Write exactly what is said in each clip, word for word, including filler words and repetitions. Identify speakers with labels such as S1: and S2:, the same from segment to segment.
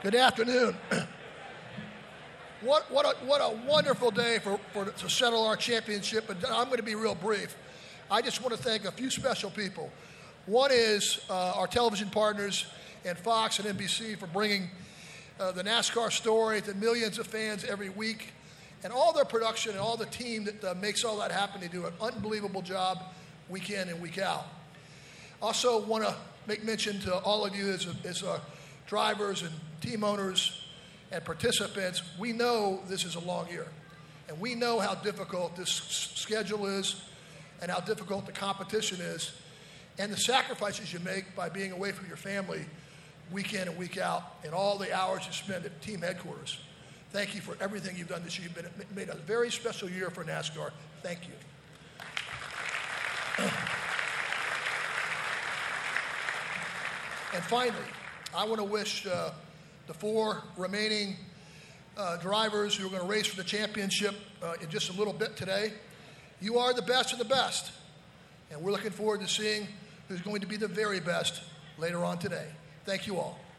S1: Good afternoon. What what a what a wonderful day for, for to settle our championship. But I'm going to be real brief. I just want to thank a few special people. One is uh, our television partners and Fox and N B C for bringing uh, the NASCAR story to millions of fans every week, and all their production and all the team that uh, makes all that happen. They do an unbelievable job week in and week out. Also want to make mention to all of you as, as uh, drivers and team owners and participants. We know this is a long year, and we know how difficult this s- schedule is and how difficult the competition is and the sacrifices you make by being away from your family week in and week out and all the hours you spend at team headquarters. Thank you for everything you've done this year. You've been, made a very special year for NASCAR. Thank you. And finally, I want to wish uh, the four remaining uh, drivers who are going to race for the championship uh, in just a little bit today. You are the best of the best, and we're looking forward to seeing who's going to be the very best later on today. Thank you all.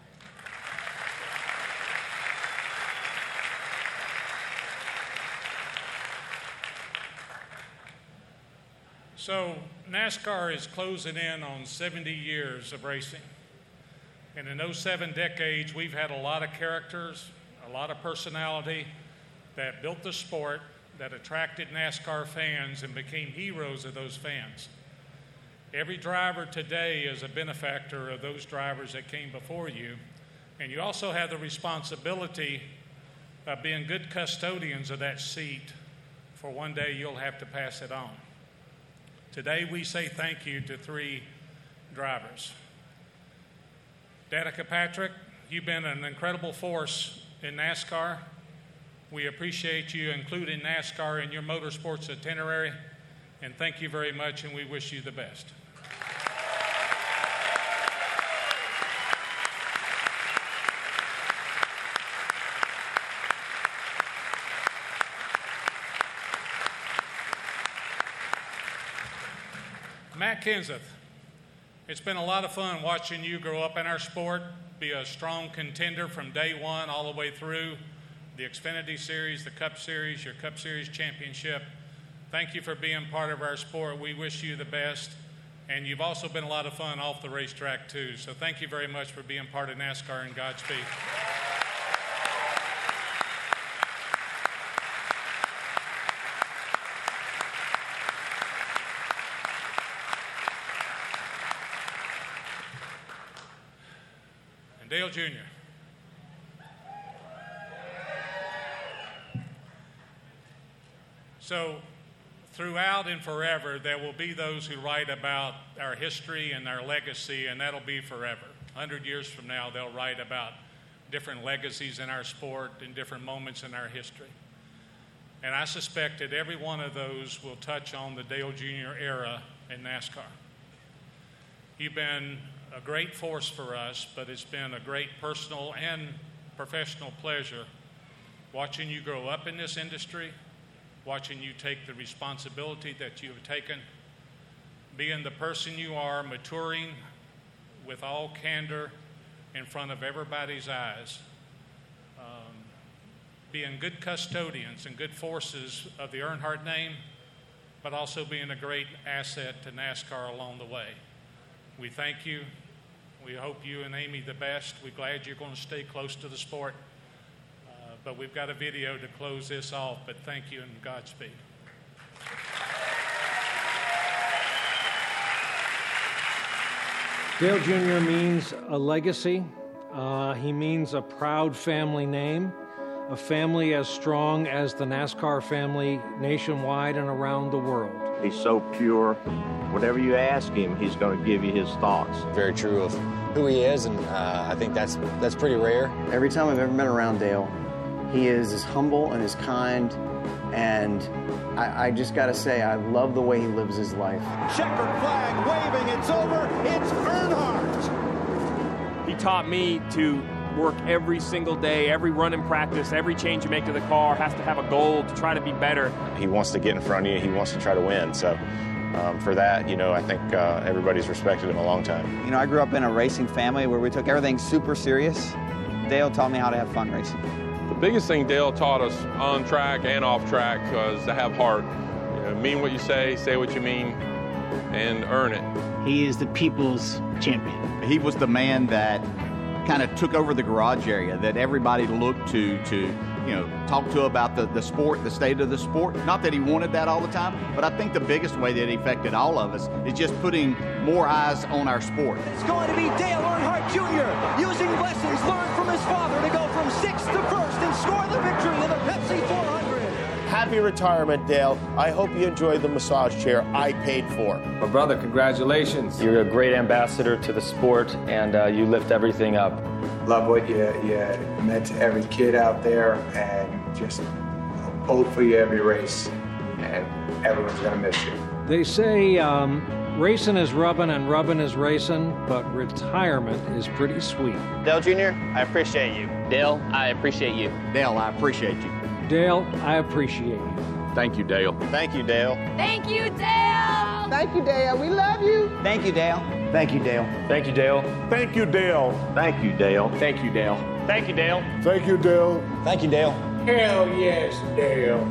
S2: So NASCAR is closing in on seventy years of racing. And in those seven decades, we've had a lot of characters, a lot of personality that built the sport, that attracted NASCAR fans and became heroes of those fans. Every driver today is a benefactor of those drivers that came before you. And you also have the responsibility of being good custodians of that seat, for one day you'll have to pass it on. Today we say thank you to three drivers. Danica Patrick, you've been an incredible force in NASCAR. We appreciate you including NASCAR in your motorsports itinerary, and thank you very much, and we wish you the best. Matt Kenseth, it's been a lot of fun watching you grow up in our sport, be a strong contender from day one all the way through the Xfinity Series, the Cup Series, your Cup Series championship. Thank you for being part of our sport. We wish you the best. And you've also been a lot of fun off the racetrack, too. So thank you very much for being part of NASCAR, and Godspeed. And Dale Junior So throughout and forever, there will be those who write about our history and our legacy, and that'll be forever. A hundred years from now, they'll write about different legacies in our sport and different moments in our history. And I suspect that every one of those will touch on the Dale Junior era in NASCAR. You've been a great force for us, but it's been a great personal and professional pleasure watching you grow up in this industry, watching you take the responsibility that you have taken, being the person you are, maturing with all candor in front of everybody's eyes, um, being good custodians and good forces of the Earnhardt name, but also being a great asset to NASCAR along the way. We thank you. We hope you and Amy the best. We're glad you're going to stay close to the sport. Uh, but we've got a video to close this off, but thank you and Godspeed.
S3: Dale Junior means a legacy. Uh, he means a proud family name, a family as strong as the NASCAR family nationwide and around the world.
S4: He's so pure. Whatever you ask him, he's going to give you his thoughts.
S5: Very true of who he is, and uh, I think that's that's pretty rare.
S6: Every time I've ever been around Dale, he is as humble and as kind, and I, I just got to say, I love the way he lives his life.
S7: Checkered flag waving, it's over, it's Earnhardt.
S8: He taught me to work every single day, every run in practice, every change you make to the car has to have a goal to try to be better.
S5: He wants to get in front of you. He wants to try to win. So um, for that, you know, I think uh, everybody's respected him a long time.
S9: You know, I grew up in a racing family where we took everything super serious.
S6: Dale taught me how to have fun racing.
S9: The biggest thing Dale taught us on track and off track was to have heart. You know, mean what you say, say what you mean, and earn it.
S10: He is the people's champion.
S11: He was the man that kind of took over the garage area that everybody looked to to, you know, talk to about the, the sport, the state of the sport. Not that he wanted that all the time, but I think the biggest way that he affected all of us is just putting more eyes on our sport.
S7: It's going to be Dale Earnhardt Junior using lessons learned from his father to go from sixth to first and score the victory in the Pepsi four hundred.
S12: Happy retirement, Dale. I hope you enjoy the massage chair I paid for.
S13: My brother, congratulations.
S14: You're a great ambassador to the sport, and uh, you lift everything up.
S15: Love what you, you meant to every kid out there, and just vote for you every race, and everyone's going to miss you.
S3: They say um, racing is rubbing and rubbing is racing, but retirement is pretty sweet.
S16: Dale Junior, I appreciate you. Dale, I appreciate you.
S11: Dale, I appreciate you.
S3: Dale, I appreciate you.
S9: Thank you, Dale.
S16: Thank you, Dale.
S17: Thank you, Dale.
S18: Thank you, Dale. We love you.
S6: Thank you, Dale. Thank you, Dale.
S14: Thank you, Dale.
S12: Thank you, Dale.
S4: Thank you, Dale.
S8: Thank you, Dale.
S16: Thank you, Dale.
S12: Thank you, Dale.
S6: Thank you, Dale.
S15: Hell yes, Dale.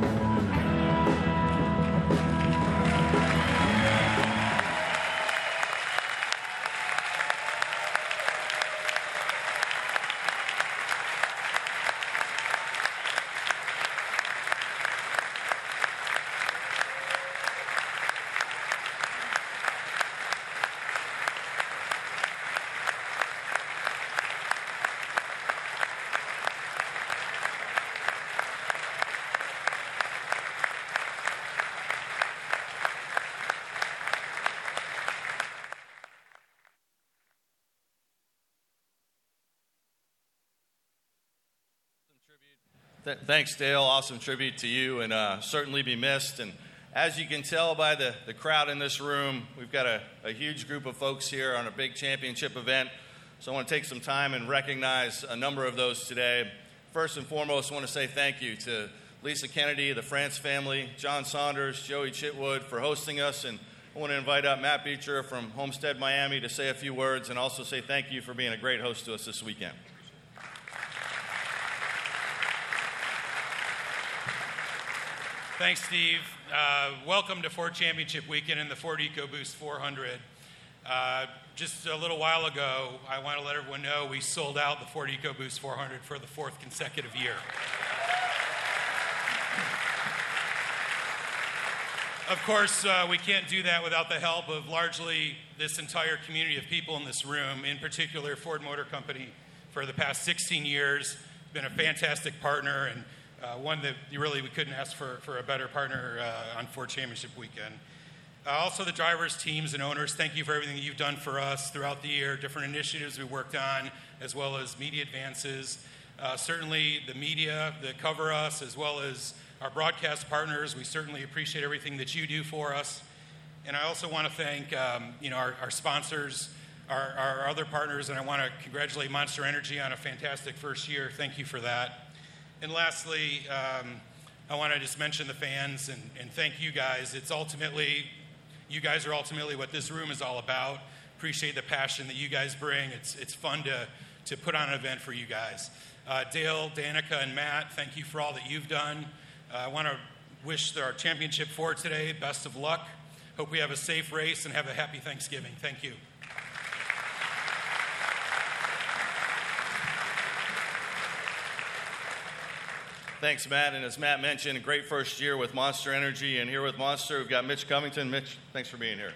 S19: Thanks, Dale. Awesome tribute to you, and uh, certainly be missed. And as you can tell by the, the crowd in this room, we've got a, a huge group of folks here on a big championship event. So I want to take some time and recognize a number of those today. First and foremost, I want to say thank you to Lisa Kennedy, the France family, John Saunders, Joey Chitwood for hosting us. And I want to invite up Matt Beecher from Homestead, Miami to say a few words and also say thank you for being a great host to us this weekend.
S20: Thanks, Steve. Uh, welcome to Ford Championship Weekend in the Ford EcoBoost four hundred. Uh, just a little while ago, I want to let everyone know we sold out the Ford EcoBoost four hundred for the fourth consecutive year. Of course, uh, we can't do that without the help of largely this entire community of people in this room, in particular Ford Motor Company, for the past sixteen years. Been a fantastic partner, and Uh, one that you really we couldn't ask for, for a better partner uh, on Ford Championship Weekend. Uh, also the drivers, teams, and owners, thank you for everything that you've done for us throughout the year, different initiatives we worked on, as well as media advances. Uh, certainly the media that cover us, as well as our broadcast partners, we certainly appreciate everything that you do for us. And I also want to thank um, you know, our, our sponsors, our, our other partners, and I want to congratulate Monster Energy on a fantastic first year. Thank you for that. And lastly, um, I want to just mention the fans and, and thank you guys. It's ultimately, you guys are ultimately what this room is all about. Appreciate the passion that you guys bring. It's it's fun to, to put on an event for you guys. Uh, Dale, Danica, and Matt, thank you for all that you've done. Uh, I want to wish our championship Ford today best of luck. Hope we have a safe race and have a happy Thanksgiving. Thank you.
S19: Thanks, Matt. And as Matt mentioned, a great first year with Monster Energy. And here with Monster, we've got Mitch Covington. Mitch, thanks for being here.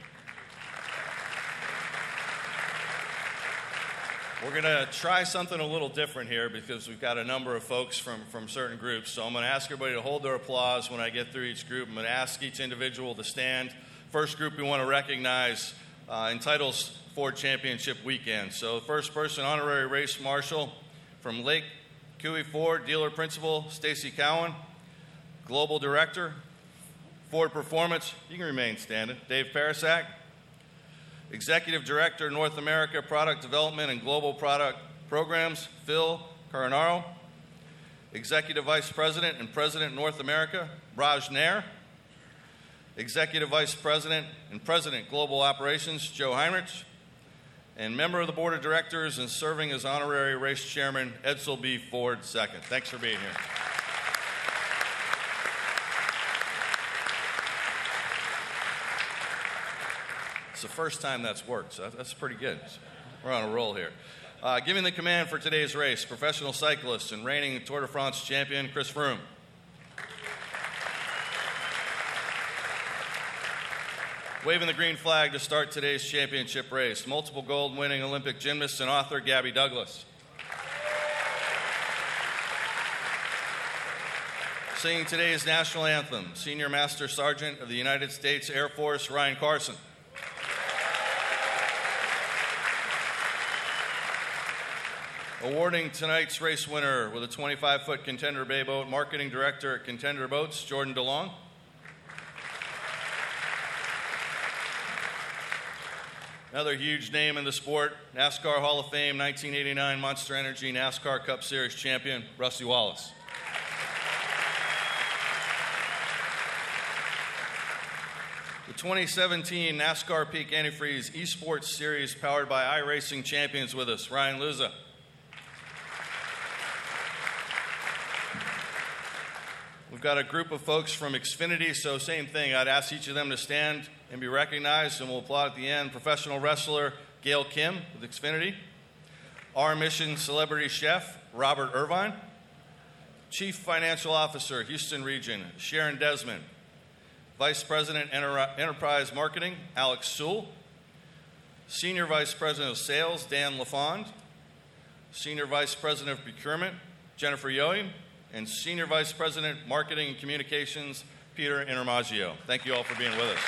S19: We're going to try something a little different here because we've got a number of folks from, from certain groups. So I'm going to ask everybody to hold their applause when I get through each group. I'm going to ask each individual to stand. First group we want to recognize uh, entitles Ford Championship Weekend. So the first person, honorary race marshal from Lake Cowee Ford, dealer principal, Stacy Cowan. Global director, Ford Performance, you can remain standing, Dave Parasak. Executive director, North America Product Development and Global Product Programs, Phil Caronaro. Executive Vice President and President, North America, Raj Nair. Executive Vice President and President, Global Operations, Joe Heinrich. and member of the board of directors and serving as honorary race chairman, Edsel B. Ford, second. Thanks for being here. It's the first time that's worked, so that's pretty good. We're on a roll here. Uh, giving the command for today's race, professional cyclist and reigning Tour de France champion, Chris Froome. Waving the green flag to start today's championship race, multiple gold-winning Olympic gymnast and author, Gabby Douglas. Singing today's national anthem, Senior Master Sergeant of the United States Air Force, Ryan Carson. Awarding tonight's race winner with a twenty-five foot Contender Bay Boat, Marketing Director at Contender Boats, Jordan DeLong. Another huge name in the sport, NASCAR Hall of Fame, nineteen eighty-nine Monster Energy NASCAR Cup Series champion, Rusty Wallace. The twenty seventeen NASCAR Peak Antifreeze Esports Series powered by iRacing champions with us, Ryan Luza. We've got a group of folks from Xfinity, so same thing. I'd ask each of them to stand and be recognized, and we'll applaud at the end. Professional wrestler Gail Kim with Xfinity. Our Mission celebrity chef Robert Irvine. Chief Financial Officer Houston Region Sharon Desmond. Vice President Enter- Enterprise Marketing Alex Sewell. Senior Vice President of Sales Dan LaFond. Senior Vice President of Procurement Jennifer Yohe. And Senior Vice President, Marketing and Communications, Peter Intermaggio. Thank you all for being with us.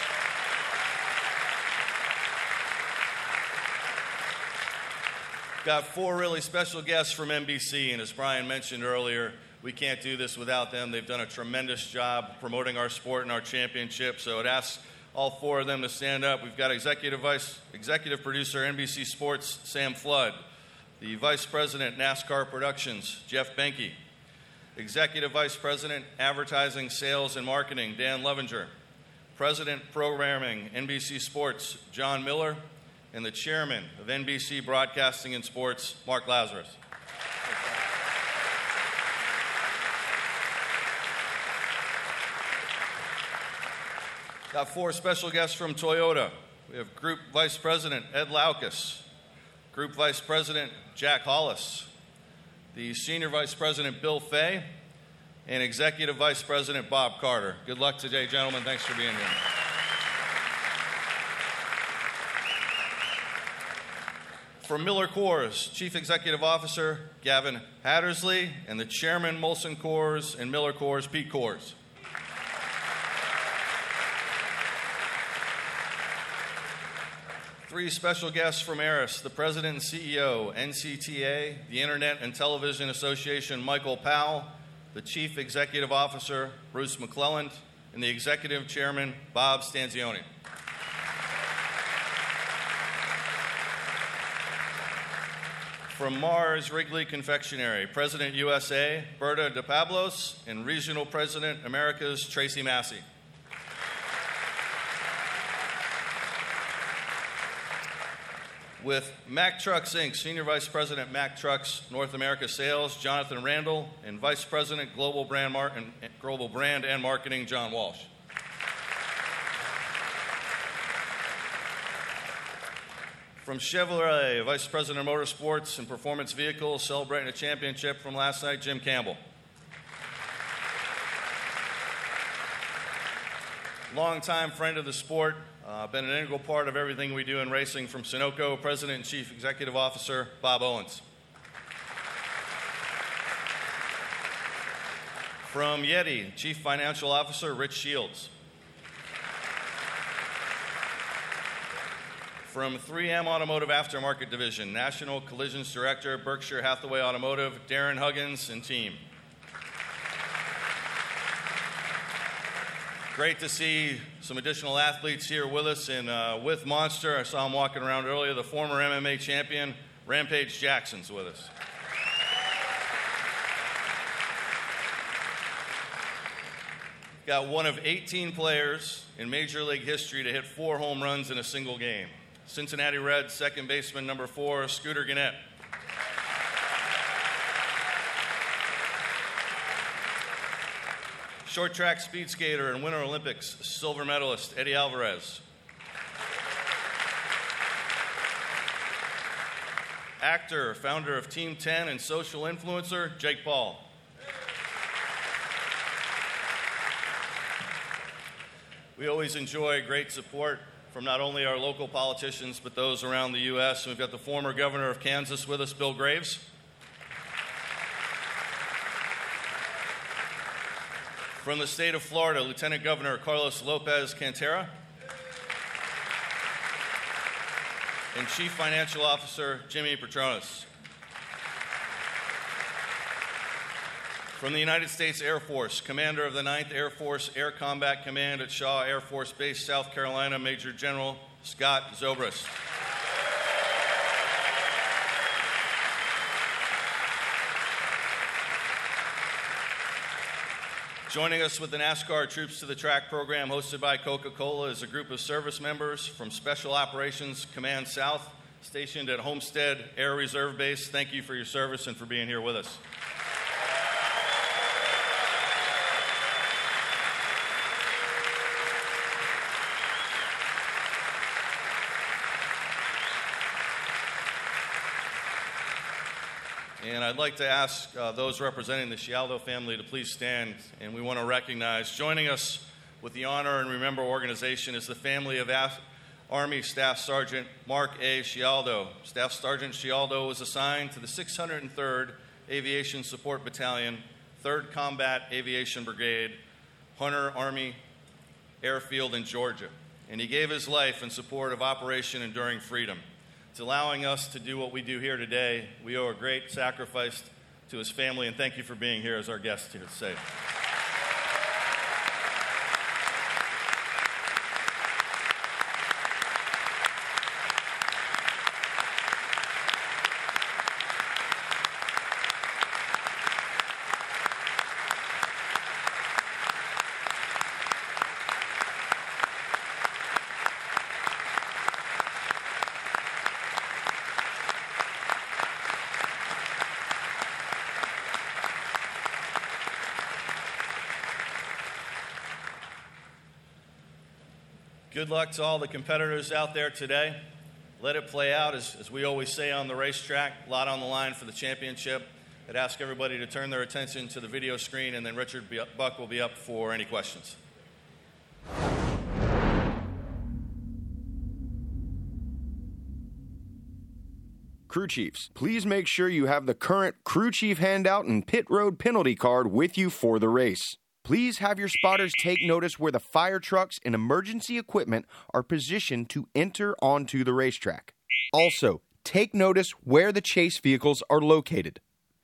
S19: Got four really special guests from N B C, and as Brian mentioned earlier, we can't do this without them. They've done a tremendous job promoting our sport and our championship, so I'd ask all four of them to stand up. We've got Executive Vice, Executive Producer, N B C Sports, Sam Flood. The Vice President, NASCAR Productions, Jeff Benke. Executive Vice President, Advertising, Sales, and Marketing, Dan Levinger. President, Programming, N B C Sports, John Miller. And the Chairman of N B C Broadcasting and Sports, Mark Lazarus. Got four special guests from Toyota. We have Group Vice President, Ed Laukus. Group Vice President, Jack Hollis. The Senior Vice President, Bill Fay, and Executive Vice President, Bob Carter. Good luck today, gentlemen. Thanks for being here. From Miller Coors, Chief Executive Officer, Gavin Hattersley, and the Chairman, Molson Coors and Miller Coors, Pete Coors. Three special guests from Aris, the President and C E O, N C T A, the Internet and Television Association, Michael Powell, the Chief Executive Officer, Bruce McClelland, and the Executive Chairman, Bob Stanzioni. From Mars Wrigley Confectionery, President U S A, Berta DePablos, and Regional President, Americas, Tracy Massey. With Mack Trucks, Incorporated, Senior Vice President, Mack Trucks, North America Sales, Jonathan Randall, and Vice President, Global Brand, Mar- and Global Brand and Marketing, John Walsh. From Chevrolet, Vice President of Motorsports and Performance Vehicles, celebrating a championship from last night, Jim Campbell. Longtime friend of the sport, uh, been an integral part of everything we do in racing, from Sunoco, President and Chief Executive Officer, Bob Owens. From Yeti, Chief Financial Officer, Rich Shields. From three M Automotive Aftermarket Division, National Collisions Director, Berkshire Hathaway Automotive, Darren Huggins and team. Great to see some additional athletes here with us, and uh, with Monster, I saw him walking around earlier, the former M M A champion, Rampage Jackson's with us. Got one of eighteen players in Major League history to hit four home runs in a single game. Cincinnati Reds second baseman number four, Scooter Gannett. Short track speed skater and Winter Olympics silver medalist, Eddie Alvarez. Actor, founder of Team ten, and social influencer, Jake Paul. We always enjoy great support from not only our local politicians, but those around the U S We've got the former governor of Kansas with us, Bill Graves. From the state of Florida, Lieutenant Governor Carlos Lopez Cantera. And Chief Financial Officer Jimmy Petronas. From the United States Air Force, Commander of the ninth Air Force Air Combat Command at Shaw Air Force Base, South Carolina, Major General Scott Zobrist. Joining us with the NASCAR Troops to the Track program hosted by Coca-Cola is a group of service members from Special Operations Command South, stationed at Homestead Air Reserve Base. Thank you for your service and for being here with us. And I'd like to ask uh, those representing the Scialdo family to please stand, and we want to recognize. Joining us with the Honor and Remember organization is the family of Af- Army Staff Sergeant Mark A. Scialdo. Staff Sergeant Scialdo was assigned to the six hundred third Aviation Support Battalion, third Combat Aviation Brigade, Hunter Army Airfield in Georgia, and he gave his life in support of Operation Enduring Freedom. It's allowing us to do what we do here today. We owe a great sacrifice to his family, and thank you for being here as our guest here today. Good luck to all the competitors out there today. Let it play out, as, as we always say on the racetrack, a lot on the line for the championship. I'd ask everybody to turn their attention to the video screen, and then Richard Buck will be up for any questions.
S21: Crew chiefs, please make sure you have the current crew chief handout and pit road penalty card with you for the race. Please have your spotters take notice where the fire trucks and emergency equipment are positioned to enter onto the racetrack. Also, take notice where the chase vehicles are located.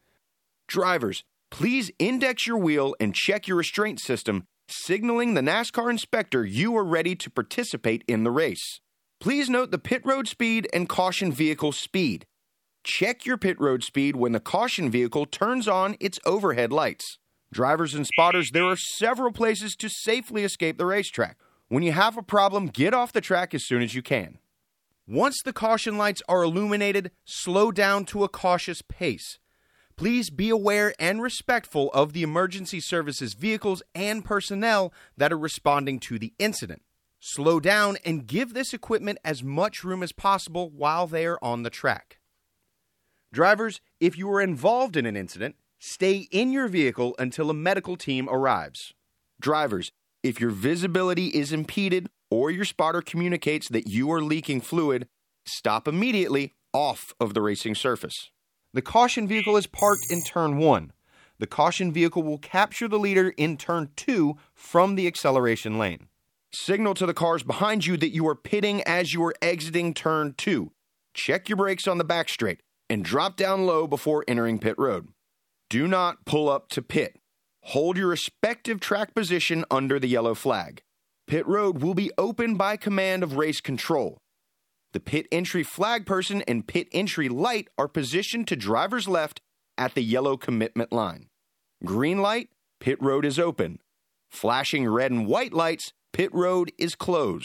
S21: Drivers, please index your wheel and check your restraint system, signaling the NASCAR inspector you are ready to participate in the race. Please note the pit road speed and caution vehicle speed. Check your pit road speed when the caution vehicle turns on its overhead lights. Drivers and spotters, there are several places to safely escape the racetrack. When you have a problem, get off the track as soon as you can. Once the caution lights are illuminated, slow down to a cautious pace. Please be aware and respectful of the emergency services vehicles and personnel that are responding to the incident. Slow down and give this equipment as much room as possible while they are on the track. Drivers, if you are involved in an incident, stay in your vehicle until a medical team arrives. Drivers, if your visibility is impeded or your spotter communicates that you are leaking fluid, stop immediately off of the racing surface. The caution vehicle is parked in turn one. The caution vehicle will capture the leader in turn two from the acceleration lane. Signal to the cars behind you that you are pitting as you are exiting turn two. Check your brakes on the back straight and drop down low before entering pit road. Do not pull up to pit. Hold your respective track position under the yellow flag. Pit road will be open by command of race control. The pit entry flag person and pit entry light are positioned to driver's left at the yellow commitment line. Green light, pit road is open. Flashing red and white lights, pit road is closed.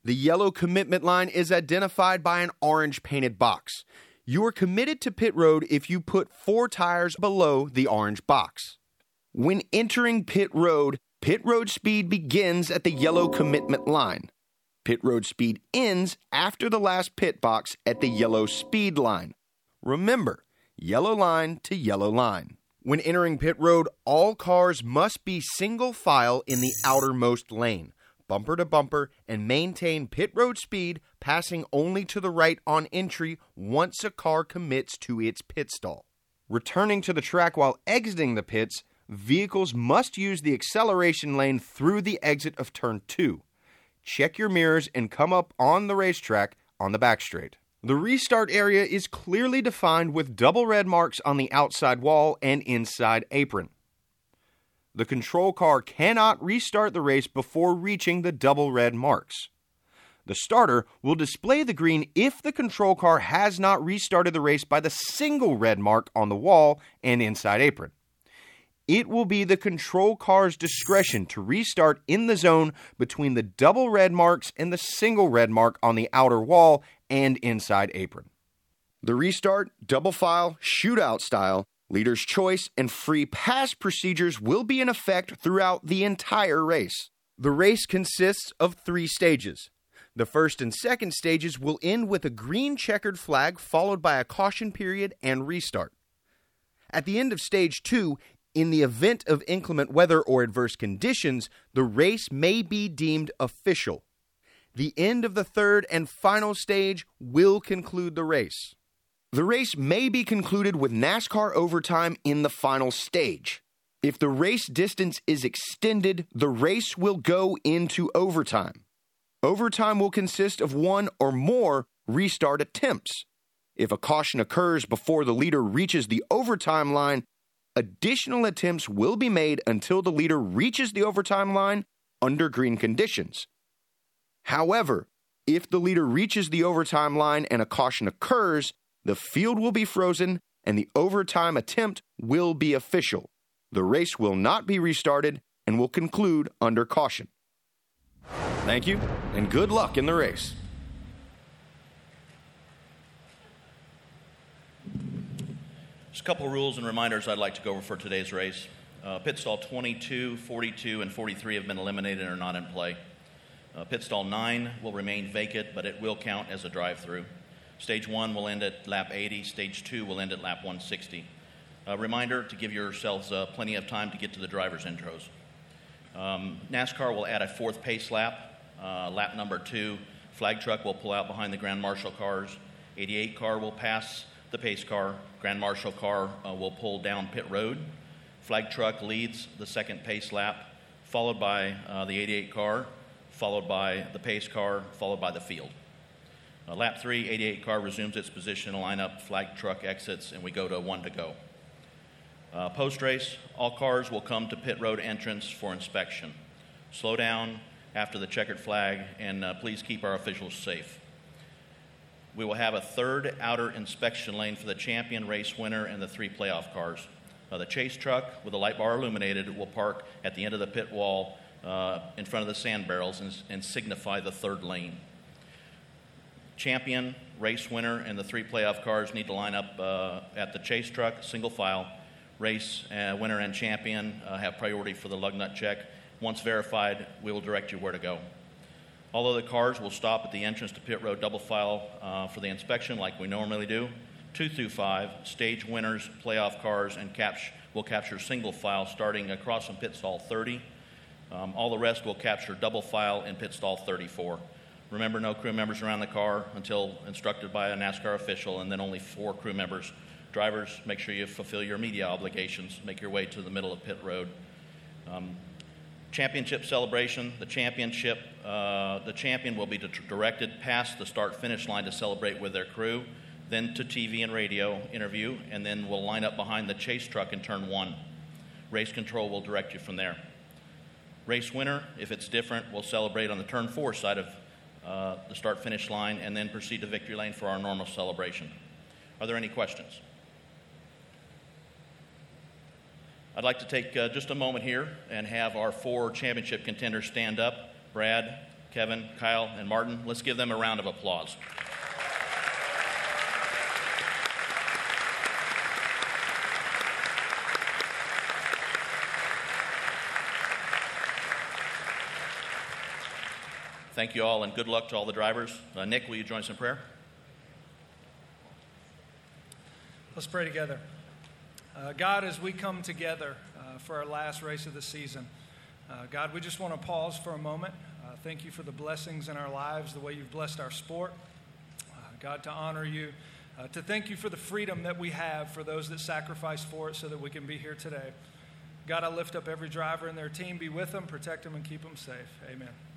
S21: The yellow commitment line is identified by an orange painted box. You are committed to pit road if you put four tires below the orange box. When entering pit road, pit road speed begins at the yellow commitment line. Pit road speed ends after the last pit box at the yellow speed line. Remember, yellow line to yellow line. When entering pit road, all cars must be single file in the outermost lane, bumper to bumper, and maintain pit road speed, passing only to the right on entry once a car commits to its pit stall. Returning to the track while exiting the pits, vehicles must use the acceleration lane through the exit of turn two. Check your mirrors and come up on the racetrack on the back straight. The restart area is clearly defined with double red marks on the outside wall and inside apron. The control car cannot restart the race before reaching the double red marks. The starter will display the green if the control car has not restarted the race by the single red mark on the wall and inside apron. It will be the control car's discretion to restart in the zone between the double red marks and the single red mark on the outer wall and inside apron. The restart, double file, shootout style, leader's choice, and free pass procedures will be in effect throughout the entire race. The race consists of three stages. The first and second stages will end with a green checkered flag followed by a caution period and restart. At the end of stage two, in the event of inclement weather or adverse conditions, the race may be deemed official. The end of the third and final stage will conclude the race. The race may be concluded with NASCAR overtime in the final stage. If the race distance is extended, the race will go into overtime. Overtime will consist of one or more restart attempts. If a caution occurs before the leader reaches the overtime line, additional attempts will be made until the leader reaches the overtime line under green conditions. However, if the leader reaches the overtime line and a caution occurs, the field will be frozen and the overtime attempt will be official. The race will not be restarted and will conclude under caution. Thank you, and good luck in the race.
S1: Just a couple of rules and reminders I'd like to go over for today's race. Uh, pit stall twenty-two, forty-two, and forty-three have been eliminated and are not in play. Uh, pit stall nine will remain vacant, but it will count as a drive-through. Stage one will end at lap eighty. Stage two will end at lap one sixty. A reminder to give yourselves uh, plenty of time to get to the driver's intros. Um, NASCAR will add a fourth pace lap. Uh, lap number two, flag truck will pull out behind the Grand Marshal cars. eighty-eight car will pass the pace car. Grand Marshal car uh, will pull down pit road. Flag truck leads the second pace lap, followed by uh, the eighty-eight car, followed by the pace car, followed by the field. Uh, lap three, eighty-eight car resumes its position in lineup, flag truck exits, and we go to one to go. Uh, post-race, all cars will come to pit road entrance for inspection. Slow down after the checkered flag, and uh, please keep our officials safe. We will have a third outer inspection lane for the champion, race winner, and the three playoff cars. Uh, the chase truck with the light bar illuminated will park at the end of the pit wall uh, in front of the sand barrels and, and signify the third lane. Champion, race winner, and the three playoff cars need to line up uh, at the chase truck, single file. Race uh, winner and champion uh, have priority for the lug nut check. Once verified, we will direct you where to go. Although the cars will stop at the entrance to pit road double file uh, for the inspection like we normally do, two through five, stage winners, playoff cars, and cap- will capture single file starting across from pit stall thirty. Um, all the rest will capture double file in pit stall thirty-four. Remember, no crew members around the car until instructed by a NASCAR official, and then only four crew members. Drivers, make sure you fulfill your media obligations. Make your way to the middle of pit road. Um, championship celebration. The championship, uh, the champion will be directed past the start-finish line to celebrate with their crew, then to T V and radio interview, and then we'll line up behind the chase truck in turn one. Race control will direct you from there. Race winner, if it's different, we'll celebrate on the turn four side of uh, the start-finish line and then proceed to victory lane for our normal celebration. Are there any questions? I'd like to take uh, just a moment here and have our four championship contenders stand up. Brad, Kevin, Kyle, and Martin. Let's give them a round of applause. Thank you all, and good luck to all the drivers. Uh, Nick, will you join us in prayer?
S2: Let's pray together. Uh, God, as we come together uh, for our last race of the season, uh, God, we just want to pause for a moment. Uh, thank you for the blessings in our lives, the way you've blessed our sport. Uh, God, to honor you, uh, to thank you for the freedom that we have for those that sacrifice for it so that we can be here today. God, I lift up every driver and their team. Be with them, protect them, and keep them safe. Amen.